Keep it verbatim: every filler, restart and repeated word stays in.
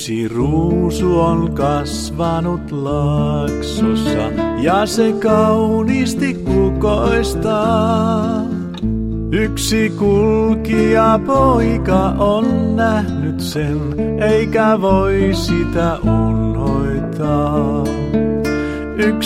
Yksi ruusu on kasvanut laaksossa ja se kauniisti kukoistaa. Yksi kulkija poika on nähnyt sen, eikä voi sitä unhoittaa. Yksi